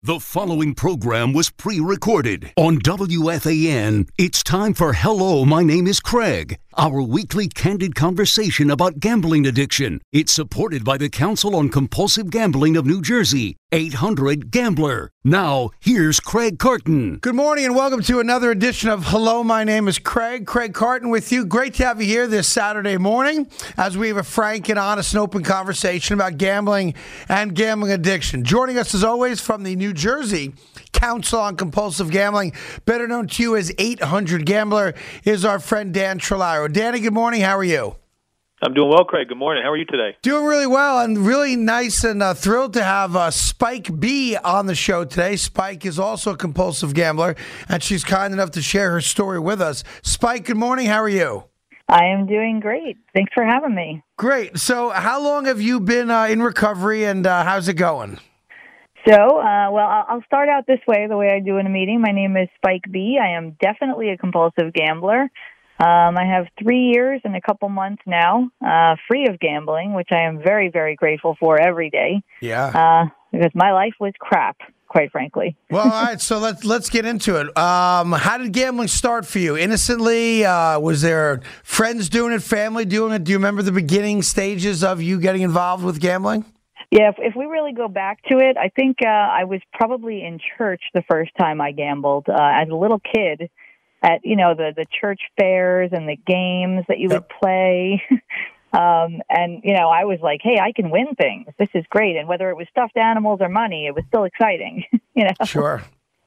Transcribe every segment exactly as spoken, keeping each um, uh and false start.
The following program was pre-recorded on W F A N. It's time for Hello, My Name is Craig, our weekly candid conversation about gambling addiction. It's supported by the Council on Compulsive Gambling of New Jersey, eight hundred gambler. Now, here's Craig Carton. Good morning and welcome to another edition of Hello, My Name is Craig. Craig Carton with you. Great to have you here this Saturday morning as we have a frank and honest and open conversation about gambling and gambling addiction. Joining us as always from the New Jersey Council on Compulsive Gambling, better known to you as eight hundred gambler, is our friend Dan Trolaro. Danny, good morning. How are you? I'm doing well, Craig. Good morning. How are you today? Doing really well and really nice and uh, thrilled to have uh, Spike B on the show today. Spike is also a compulsive gambler, and she's kind enough to share her story with us. Spike, good morning. How are you? I am doing great. Thanks for having me. Great. So how long have you been uh, in recovery, and uh, how's it going? So, uh, well, I'll start out this way, the way I do in a meeting. My name is Spike B. I am definitely a compulsive gambler. Um, I have three years and a couple months now uh, free of gambling, which I am very, very grateful for every day. Yeah. Uh, because my life was crap, quite frankly. Well, all right, so let's let's get into it. Um, how did gambling start for you? Innocently? Uh, was there friends doing it, family doing it? Do you remember the beginning stages of you getting involved with gambling? Yeah, if, if we really go back to it, I think uh, I was probably in church the first time I gambled. Uh, as a little kid, at, you know, the, the church fairs and the games that you Yep. would play. um, and, you know, I was like, hey, I can win things. This is great. And whether it was stuffed animals or money, it was still exciting, you know? Sure.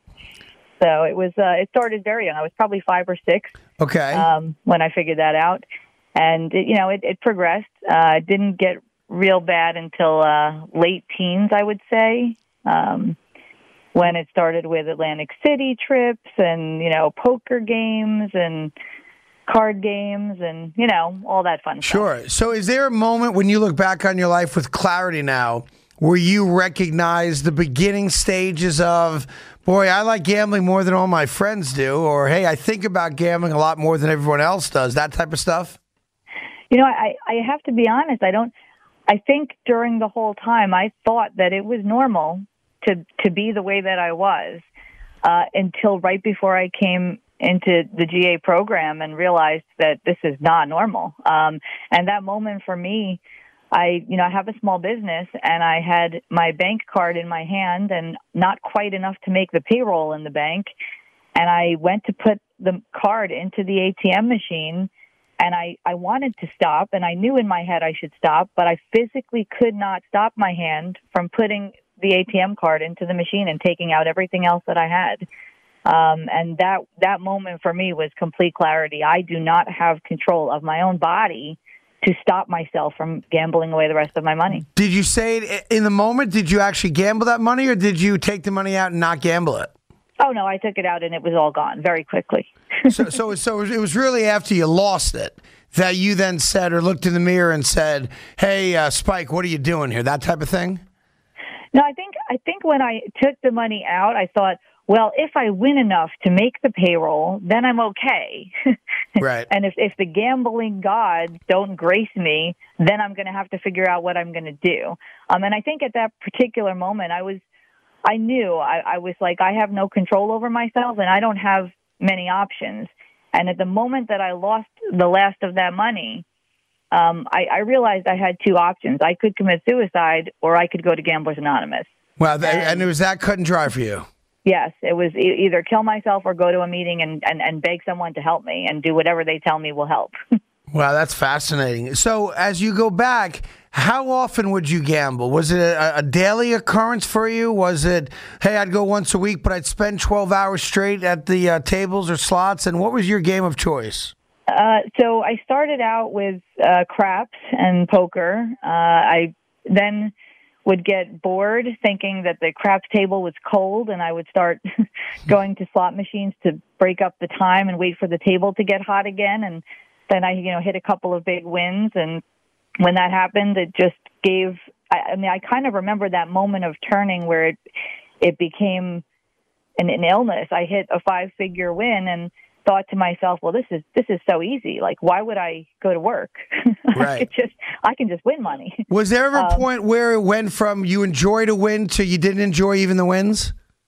So it was, uh, it started very young. I was probably five or six Okay. um, when I figured that out. And, it, you know, it, it progressed. Uh, it didn't get real bad until uh, late teens, I would say. Um when it started with Atlantic City trips and, you know, poker games and card games and, you know, all that fun stuff. Sure. So is there a moment when you look back on your life with clarity now where you recognize the beginning stages of, boy, I like gambling more than all my friends do, or, hey, I think about gambling a lot more than everyone else does, that type of stuff? You know, I, I have to be honest. I don't, I think during the whole time I thought that it was normal to to be the way that I was uh, until right before I came into the G A program and realized that this is not normal. Um, and that moment for me, I, you know, I have a small business and I had my bank card in my hand and not quite enough to make the payroll in the bank. And I went to put the card into the A T M machine and I, I wanted to stop and I knew in my head I should stop, but I physically could not stop my hand from putting the A T M card into the machine and taking out everything else that I had. Um, and that, that moment for me was complete clarity. I do not have control of my own body to stop myself from gambling away the rest of my money. Did you say it in the moment, did you actually gamble that money, or did you take the money out and not gamble it? Oh, no, I took it out and it was all gone very quickly. so, so, so it was really after you lost it that you then said or looked in the mirror and said, hey, uh, Spike, what are you doing here? That type of thing? No, I think I think when I took the money out, I thought, well, if I win enough to make the payroll, then I'm okay. Right. And if, if the gambling gods don't grace me, then I'm going to have to figure out what I'm going to do. Um, and I think at that particular moment, I was, I knew I, I was like, I have no control over myself, and I don't have many options. And at the moment that I lost the last of that money, Um, I, I realized I had two options. I could commit suicide or I could go to Gamblers Anonymous. Well, th- and, and it was that cut and dry for you? Yes, it was e- either kill myself or go to a meeting and, and, and beg someone to help me and do whatever they tell me will help. Wow, that's fascinating. So as you go back, how often would you gamble? Was it a, a daily occurrence for you? Was it, hey, I'd go once a week, but I'd spend twelve hours straight at the uh, tables or slots? And what was your game of choice? Uh, so I started out with uh, craps and poker. Uh, I then would get bored thinking that the craps table was cold, and I would start going to slot machines to break up the time and wait for the table to get hot again. And then I, you know, hit a couple of big wins. And when that happened, it just gave, I, I mean, I kind of remember that moment of turning where it, it became an, an illness. I hit a five-figure win and thought to myself, well, this is this is so easy. Like, why would I go to work? Right. I could just I can just win money. Was there ever a Um, point where it went from you enjoyed a win to you didn't enjoy even the wins?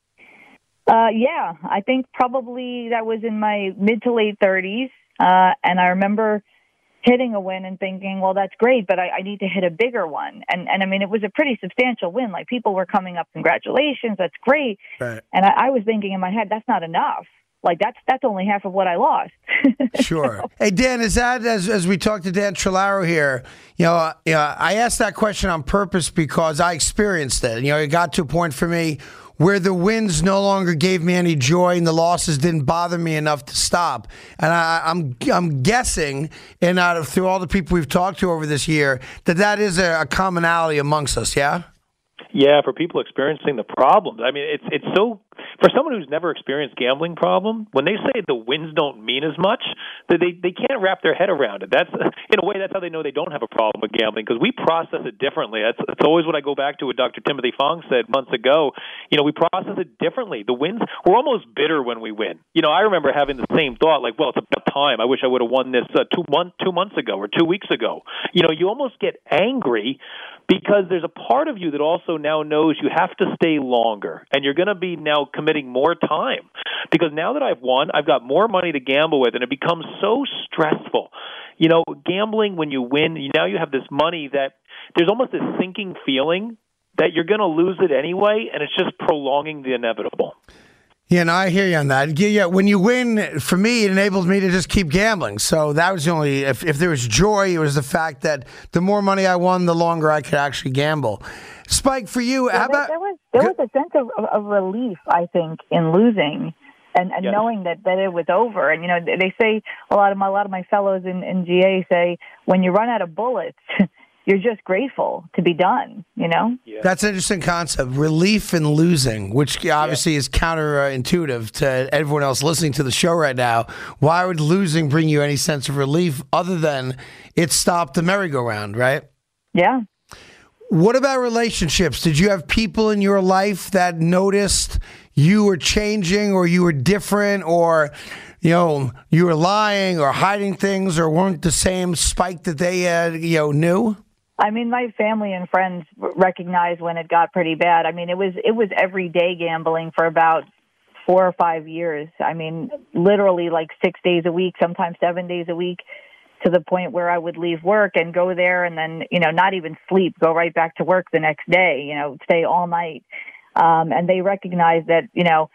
Uh, yeah, I think probably that was in my mid to late thirties. Uh, and I remember hitting a win and thinking, well, that's great, but I, I need to hit a bigger one. And, and I mean, it was a pretty substantial win. Like, people were coming up, congratulations, that's great. Right. And I, I was thinking in my head, that's not enough. Like, that's that's only half of what I lost. Sure. Know? Hey, Dan, is that, as as we talked to Dan Trillaro here, you know, uh, you know, I asked that question on purpose because I experienced it. You know, it got to a point for me where the wins no longer gave me any joy and the losses didn't bother me enough to stop. And I, I'm I'm guessing, and out of through all the people we've talked to over this year, that that is a, a commonality amongst us, yeah? Yeah, for people experiencing the problems. I mean, it's it's so, for someone who's never experienced gambling problem, when they say the wins don't mean as much, that they, they can't wrap their head around it. That's, in a way, that's how they know they don't have a problem with gambling, because we process it differently. That's, that's always what I go back to what Doctor Timothy Fong said months ago. You know, we process it differently. The wins, we're almost bitter when we win. You know, I remember having the same thought, like, well, it's about time. I wish I would have won this uh, two, month, two months ago or two weeks ago. You know, you almost get angry because there's a part of you that also now knows you have to stay longer, and you're going to be now committing more time, because now that I've won, I've got more money to gamble with, and it becomes so stressful. You know, gambling, when you win, you, now you have this money that there's almost this sinking feeling that you're going to lose it anyway, and it's just prolonging the inevitable. Yeah, no, I hear you on that. Yeah, when you win, for me, it enables me to just keep gambling. So that was the only, if, if there was joy, it was the fact that the more money I won, the longer I could actually gamble. Spike, for you, yeah, how about... There was, there was a sense of, of relief, I think, in losing and, and yes. knowing that, that it was over. And, you know, they say, a lot of my, a lot of my fellows in, in G A say, when you run out of bullets... you're just grateful to be done, you know? Yeah. That's an interesting concept, relief in losing, which obviously yeah. is counterintuitive to everyone else listening to the show right now. Why would losing bring you any sense of relief other than it stopped the merry-go-round, right? Yeah. What about relationships? Did you have people in your life that noticed you were changing or you were different, or you know, you were lying or hiding things or weren't the same Spike that they uh, you know, knew? I mean, my family and friends recognized when it got pretty bad. I mean, it was it was everyday gambling for about four or five years. I mean, literally like six days a week, sometimes seven days a week, to the point where I would leave work and go there and then, you know, not even sleep, go right back to work the next day, you know, stay all night. Um, and they recognized that, you know,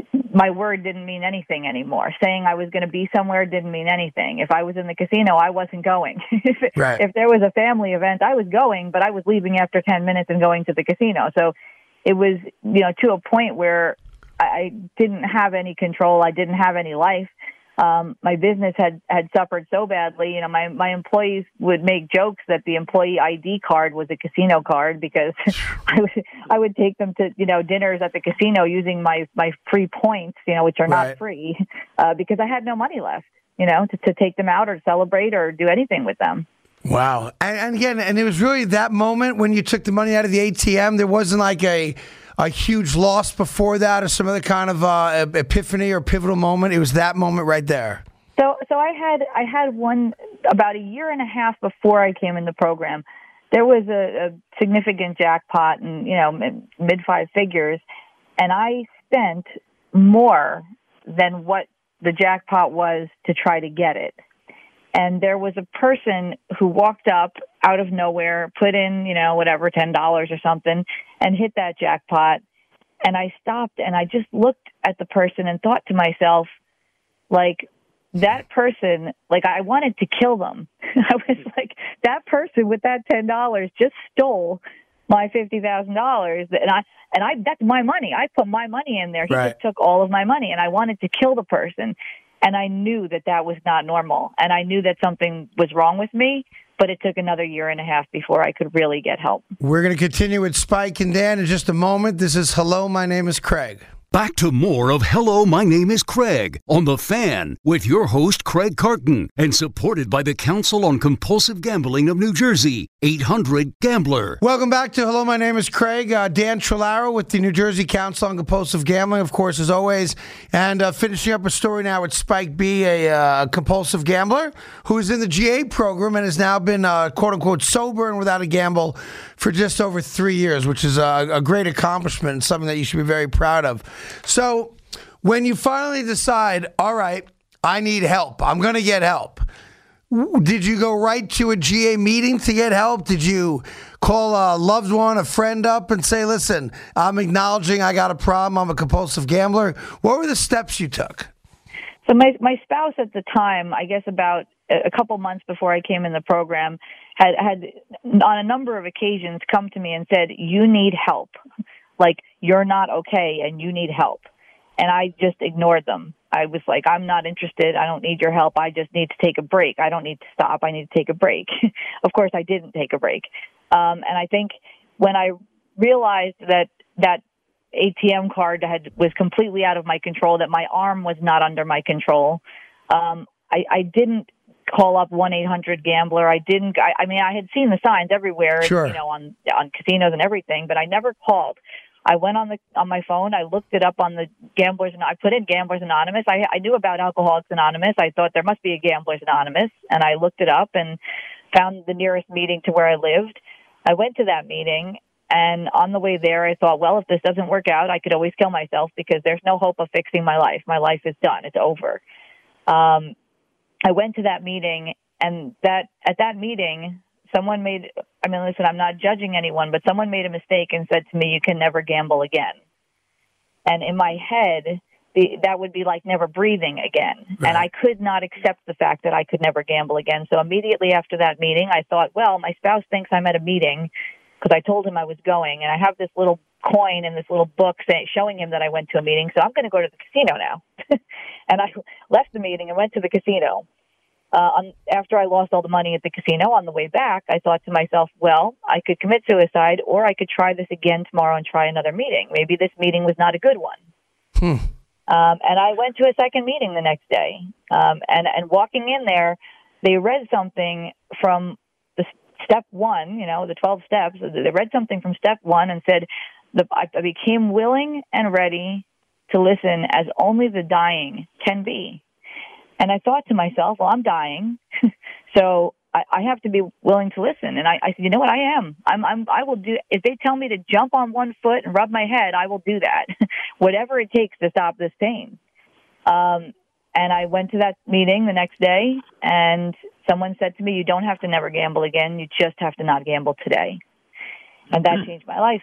my word didn't mean anything anymore. Saying I was going to be somewhere didn't mean anything. If I was in the casino, I wasn't going. if, right. if there was a family event, I was going, but I was leaving after ten minutes and going to the casino. So it was, you know, to a point where I didn't have any control. I didn't have any life. Um, my business had, had suffered so badly. You know, my, my employees would make jokes that the employee I D card was a casino card, because I would, I would take them to, you know, dinners at the casino using my, my free points, you know, which are right. not free, uh, because I had no money left, you know, to, to take them out or celebrate or do anything with them. Wow. And, and again, and it was really that moment when you took the money out of the A T M. There wasn't like a, a huge loss before that or some other kind of uh, epiphany or pivotal moment. It was that moment right there. So, so I had I had one about a year and a half before I came in the program. There was a, a significant jackpot, and you know, mid five figures, and I spent more than what the jackpot was to try to get it. And there was a person who walked up out of nowhere, put in, you know, whatever, ten dollars or something, and hit that jackpot. And I stopped and I just looked at the person and thought to myself, like, that person, like, I wanted to kill them. I was like, that person with that ten dollars just stole my fifty thousand dollars. And I, and I, that's my money. I put my money in there. He right. just took all of my money, and I wanted to kill the person. And I knew that that was not normal. And I knew that something was wrong with me, but it took another year and a half before I could really get help. We're going to continue with Spike and Dan in just a moment. This is Hello, My Name is Craig. Back to more of Hello, My Name is Craig on The Fan with your host, Craig Carton, and supported by the Council on Compulsive Gambling of New Jersey, eight hundred gambler. Welcome back to Hello, My Name is Craig. Uh, Dan Trillaro with the New Jersey Council on Compulsive Gambling, of course, as always. And uh, finishing up a story now with Spike B., a uh, compulsive gambler who is in the G A program and has now been, uh, quote-unquote, sober and without a gamble for just over three years, which is a, a great accomplishment and something that you should be very proud of. So when you finally decide, all right, I need help, I'm going to get help, did you go right to a G A meeting to get help? Did you call a loved one, a friend up and say, listen, I'm acknowledging I got a problem, I'm a compulsive gambler? What were the steps you took? So my my spouse at the time, I guess about a couple months before I came in the program, had, had on a number of occasions come to me and said, you need help. Like, you're not okay and you need help. And I just ignored them. I was like, I'm not interested. I don't need your help. I just need to take a break. I don't need to stop. I need to take a break. Of course, I didn't take a break. Um, and I think when I realized that that A T M card had was completely out of my control, that my arm was not under my control, um, I, I didn't call up one eight hundred gambler. I didn't. I, I mean, I had seen the signs everywhere, sure. you know, on on casinos and everything, but I never called. I went on the on my phone. I looked it up on the Gamblers, and I put in Gamblers Anonymous. I, I knew about Alcoholics Anonymous. I thought there must be a Gamblers Anonymous, and I looked it up and found the nearest meeting to where I lived. I went to that meeting, and on the way there, I thought, well, if this doesn't work out, I could always kill myself because there's no hope of fixing my life. My life is done. It's over. Um, I went to that meeting, and that at that meeting, someone made, I mean, listen, I'm not judging anyone, but someone made a mistake and said to me, you can never gamble again. And in my head, the, that would be like never breathing again. Right. And I could not accept the fact that I could never gamble again. So immediately after that meeting, I thought, well, my spouse thinks I'm at a meeting because I told him I was going. And I have this little coin in this little book saying, showing him that I went to a meeting. So I'm going to go to the casino now. And I left the meeting and went to the casino. Uh, on, after I lost all the money at the casino on the way back, I thought to myself, well, I could commit suicide or I could try this again tomorrow and try another meeting. Maybe this meeting was not a good one. Hmm. Um, and I went to a second meeting the next day. Um, and, and walking in there, they read something from the step one, you know, the twelve steps. They read something from step one and said, the, I became willing and ready to listen as only the dying can be. And I thought to myself, well, I'm dying, so I, I have to be willing to listen. And I, I said, you know what, I am. I'm, I'm, I will do, if they tell me to jump on one foot and rub my head, I will do that, whatever it takes to stop this pain. Um, and I went to that meeting the next day, and someone said to me, you don't have to never gamble again. You just have to not gamble today. And that changed my life.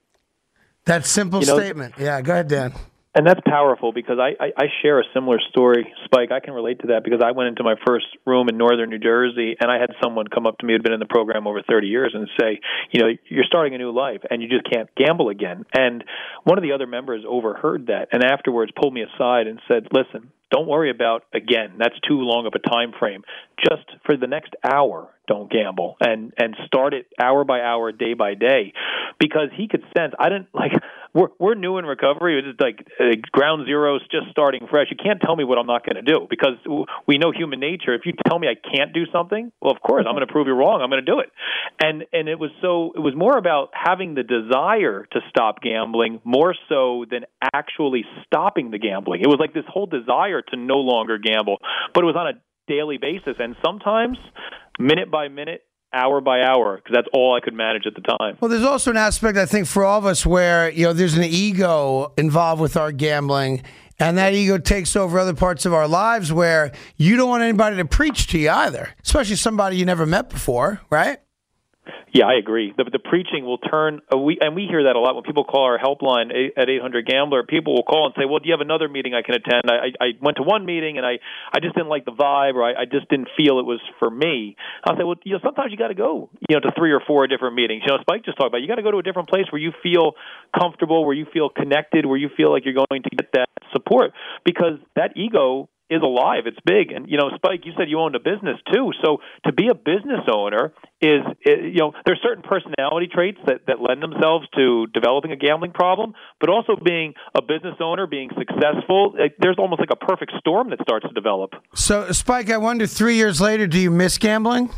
That simple you know, statement. Yeah, go ahead, Dan. And that's powerful because I, I, I share a similar story, Spike. I can relate to that because I went into my first room in northern New Jersey, and I had someone come up to me who had been in the program over thirty years and say, you know, you're starting a new life, and you just can't gamble again. And one of the other members overheard that and afterwards pulled me aside and said, listen, don't worry about again. That's too long of a time frame. Just for the next hour, don't gamble, and and start it hour by hour, day by day, because he could sense. I didn't like. We're we're new in recovery. It's like uh, ground zeros, just starting fresh. You can't tell me what I'm not going to do because we know human nature. If you tell me I can't do something, well, of course I'm going to prove you wrong. I'm going to do it. And and it was so it was more about having the desire to stop gambling more so than actually stopping the gambling. It was like this whole desire to no longer gamble, but it was on a daily basis, and sometimes minute by minute, hour by hour, because that's all I could manage at the time. Well, there's also an aspect, I think, for all of us where, you know, there's an ego involved with our gambling, and that ego takes over other parts of our lives where you don't want anybody to preach to you either, especially somebody you never met before, right? Yeah, I agree. The, the preaching will turn, uh, we, and we hear that a lot when people call our helpline at eight hundred gambler. People will call and say, well, do you have another meeting I can attend? I, I, I went to one meeting and I, I just didn't like the vibe, or I, I just didn't feel it was for me. I'll say, well, you know, sometimes you got to go, you know, to three or four different meetings. You know, Spike just talked about, you got to go to a different place where you feel comfortable, where you feel connected, where you feel like you're going to get that support, because that ego is alive. It's big. And, you know, Spike, you said you owned a business too. So to be a business owner is, you know, there's certain personality traits that, that lend themselves to developing a gambling problem, but also being a business owner, being successful, there's almost like a perfect storm that starts to develop. So, Spike, I wonder, three years later, do you miss gambling?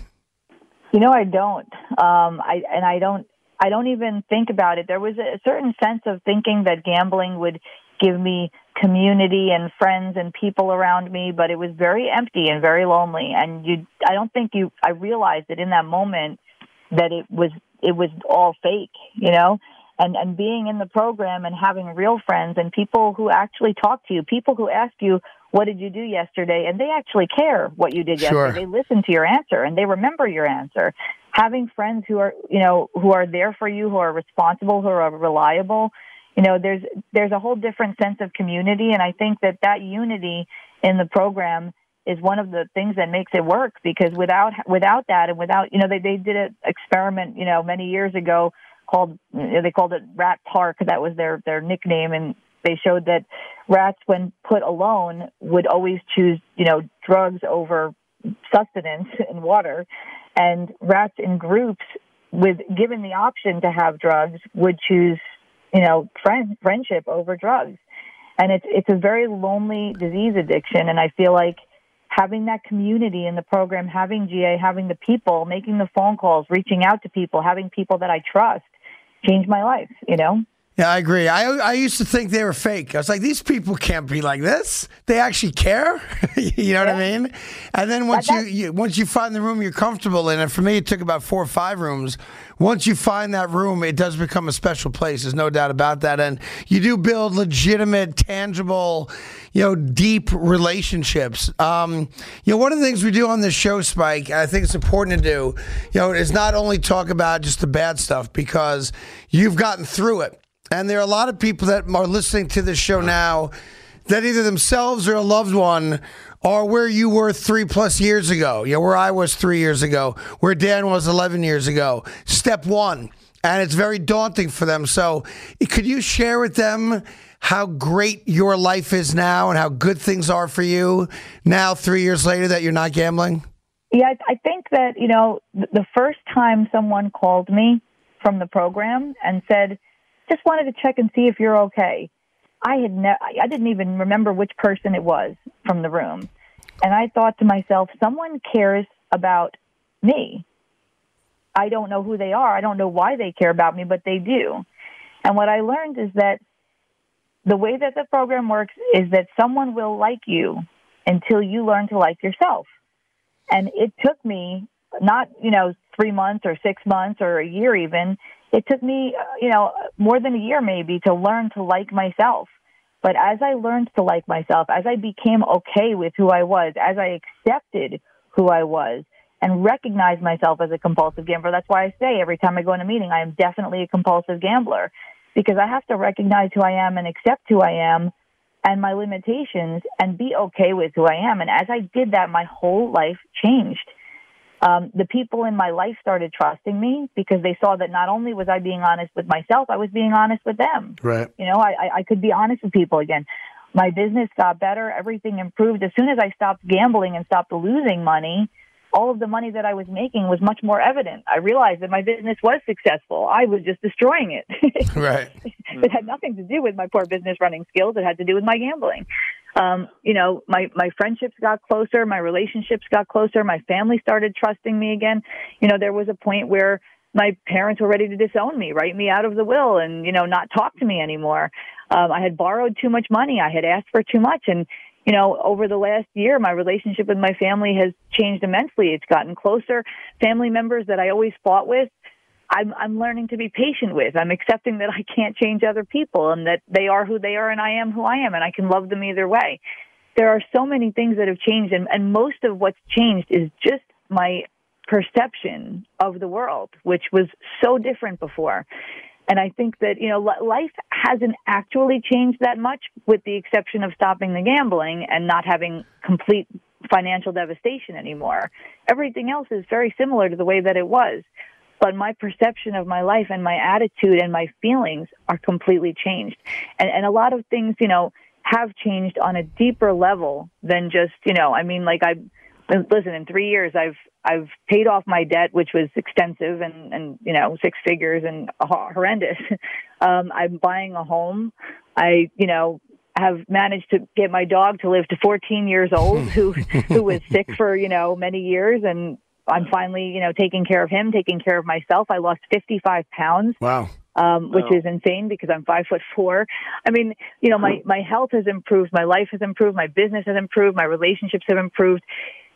You know, I don't. Um, I and I don't. I don't even think about it. There was a certain sense of thinking that gambling would give me community and friends and people around me, but it was very empty and very lonely. And you, I don't think you, I realized that in that moment that it was, it was all fake, you know? and, and being in the program and having real friends and people who actually talk to you, people who ask you, what did you do yesterday? And they actually care what you did Sure. yesterday. They listen to your answer and they remember your answer. Having friends who are, you know, who are there for you, who are responsible, who are reliable, you know, there's there's a whole different sense of community. And I think that that unity in the program is one of the things that makes it work, because without without that and without, you know, they, they did an experiment, you know, many years ago called, they called it Rat Park. That was their, their nickname. And they showed that rats, when put alone, would always choose, you know, drugs over sustenance and water. And rats in groups, with given the option to have drugs, would choose, you know, friend, friendship over drugs. And it's it's a very lonely disease addiction. And I feel like having that community in the program, having G A, having the people, making the phone calls, reaching out to people, having people that I trust, changed my life, you know? Yeah, I agree. I I used to think they were fake. I was like, these people can't be like this. They actually care. You know yeah. what I mean? And then once you, you once you find the room you're comfortable in, and for me it took about four or five rooms. Once you find that room, it does become a special place. There's no doubt about that. And you do build legitimate, tangible, you know, deep relationships. Um, you know, one of the things we do on this show, Spike, I think it's important to do, you know, is not only talk about just the bad stuff, because you've gotten through it. And there are a lot of people that are listening to this show now that either themselves or a loved one are where you were three plus years ago. You know, where I was three years ago, where Dan was eleven years ago. Step one. And it's very daunting for them. So could you share with them how great your life is now and how good things are for you now, three years later, that you're not gambling? Yeah, I think that, you know, the first time someone called me from the program and said, just wanted to check and see if you're okay, I had ne- I didn't even remember which person it was from the room. And I thought to myself, someone cares about me. I don't know who they are. I don't know why they care about me, but they do. And what I learned is that the way that the program works is that someone will like you until you learn to like yourself. And it took me not, you know, three months or six months or a year even. It took me, you know, more than a year maybe to learn to like myself. But as I learned to like myself, as I became okay with who I was, as I accepted who I was and recognized myself as a compulsive gambler, that's why I say every time I go in a meeting, I am definitely a compulsive gambler, because I have to recognize who I am and accept who I am and my limitations and be okay with who I am. And as I did that, my whole life changed. Um, the people in my life started trusting me because they saw that not only was I being honest with myself, I was being honest with them. Right. You know, I, I could be honest with people again. My business got better. Everything improved. As soon as I stopped gambling and stopped losing money, all of the money that I was making was much more evident. I realized that my business was successful. I was just destroying it. Right. It had nothing to do with my poor business running skills. It had to do with my gambling. Um, you know, my, my friendships got closer. My relationships got closer. My family started trusting me again. You know, there was a point where my parents were ready to disown me, write me out of the will and, you know, not talk to me anymore. Um, I had borrowed too much money. I had asked for too much. And, you know, over the last year, my relationship with my family has changed immensely. It's gotten closer. Family members that I always fought with, I'm, I'm learning to be patient with. I'm accepting that I can't change other people and that they are who they are and I am who I am, and I can love them either way. There are so many things that have changed, and, and most of what's changed is just my perception of the world, which was so different before. And I think that, you know, life hasn't actually changed that much, with the exception of stopping the gambling and not having complete financial devastation anymore. Everything else is very similar to the way that it was. But my perception of my life and my attitude and my feelings are completely changed. And, and a lot of things, you know, have changed on a deeper level than just, you know, I mean, like I, listen, in three years, I've, I've paid off my debt, which was extensive and, and, you know, six figures and horrendous. Um, I'm buying a home. I, you know, have managed to get my dog to live to fourteen years old, who, who was sick for, you know, many years, and I'm finally, you know, taking care of him, taking care of myself. I lost fifty-five pounds. Wow. Um, which wow. is insane because I'm five foot four. I mean, you know, my, my health has improved. My life has improved. My business has improved. My relationships have improved.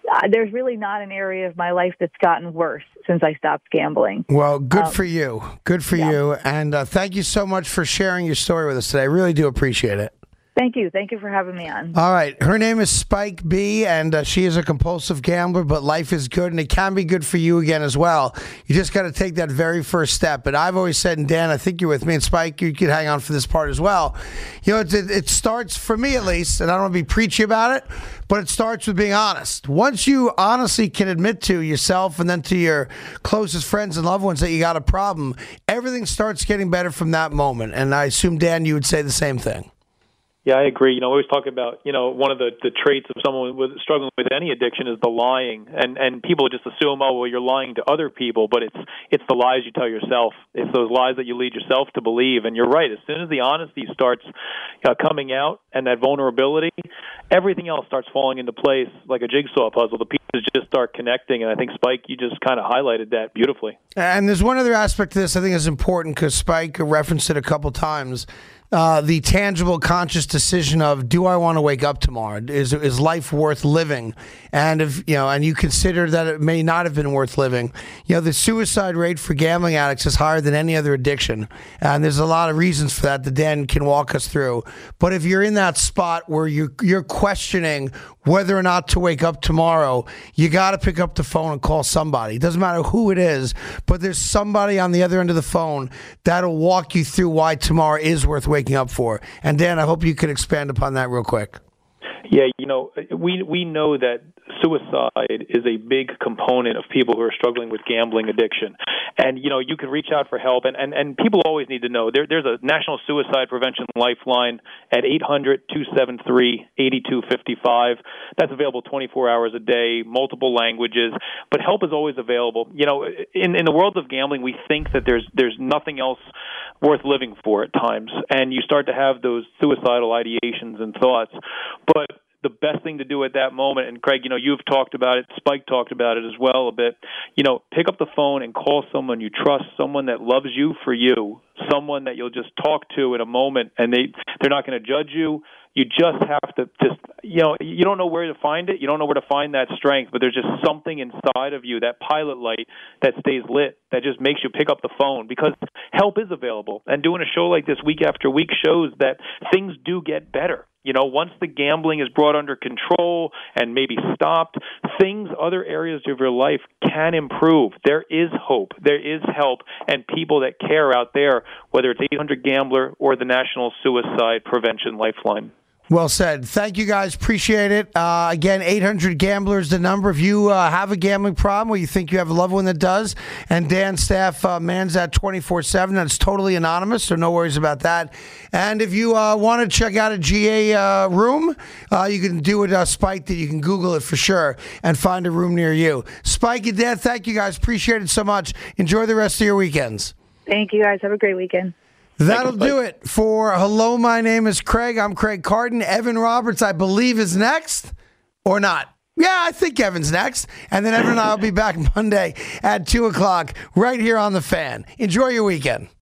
uh, there's really not an area of my life that's gotten worse since I stopped gambling. Well, good um, for you. Good for yeah. you. And uh, thank you so much for sharing your story with us today. I really do appreciate it. Thank you. Thank you for having me on. All right. Her name is Spike B, and uh, she is a compulsive gambler, but life is good, and it can be good for you again as well. You just got to take that very first step. But I've always said, and Dan, I think you're with me, and Spike, you could hang on for this part as well. You know, it, it starts, for me at least, and I don't want to be preachy about it, but it starts with being honest. Once you honestly can admit to yourself and then to your closest friends and loved ones that you got a problem, everything starts getting better from that moment. And I assume, Dan, you would say the same thing. Yeah, I agree. You know, we always talk about, you know, one of the, the traits of someone with, struggling with any addiction is the lying. And and people just assume, oh, well, you're lying to other people, but it's it's the lies you tell yourself. It's those lies that you lead yourself to believe. And you're right. As soon as the honesty starts uh, coming out and that vulnerability, everything else starts falling into place like a jigsaw puzzle. The pieces just start connecting. And I think, Spike, you just kind of highlighted that beautifully. And there's one other aspect to this I think is important because Spike referenced it a couple times. Uh, the tangible, conscious decision of, do I want to wake up tomorrow? Is is life worth living? And if you know, and you consider that it may not have been worth living, you know, the suicide rate for gambling addicts is higher than any other addiction, and there's a lot of reasons for that that Dan can walk us through. But if you're in that spot where you you're questioning whether or not to wake up tomorrow, you got to pick up the phone and call somebody. It doesn't matter who it is, but there's somebody on the other end of the phone that'll walk you through why tomorrow is worth waking up for. And Dan, I hope you could expand upon that real quick. Yeah, you know, we we know that suicide is a big component of people who are struggling with gambling addiction. And, you know, you can reach out for help. And, and, and people always need to know there, there's a National Suicide Prevention Lifeline at eight hundred, two seven three, eight two five five. That's available twenty-four hours a day, multiple languages. But help is always available. You know, in, in the world of gambling, we think that there's there's nothing else worth living for at times. And you start to have those suicidal ideations and thoughts. But the best thing to do at that moment, and Craig, you know, you've talked about it, Spike talked about it as well a bit, you know, pick up the phone and call someone you trust, someone that loves you for you, someone that you'll just talk to in a moment, and they, they're not going to judge you. You just have to just, you know, you don't know where to find it. You don't know where to find that strength, but there's just something inside of you, that pilot light that stays lit, that just makes you pick up the phone because help is available. And doing a show like this week after week shows that things do get better. You know, once the gambling is brought under control and maybe stopped, things, other areas of your life can improve. There is hope. There is help, and people that care out there, whether it's eight hundred Gambler or the National Suicide Prevention Lifeline. Well said. Thank you, guys. Appreciate it. Uh, again, eight hundred Gambler is the number. If you uh, have a gambling problem or you think you have a loved one that does, and Dan's staff uh, mans that twenty-four seven, that's totally anonymous, so no worries about that. And if you uh, want to check out a G A uh, room, uh, you can do it, uh, Spike, that you can Google it for sure and find a room near you. Spike and Dan, thank you, guys. Appreciate it so much. Enjoy the rest of your weekends. Thank you, guys. Have a great weekend. That'll do it for Hello, My Name is Craig. I'm Craig Carton. Evan Roberts, I believe, is next or not. Yeah, I think Evan's next. And then Evan and I will be back Monday at two o'clock right here on The Fan. Enjoy your weekend.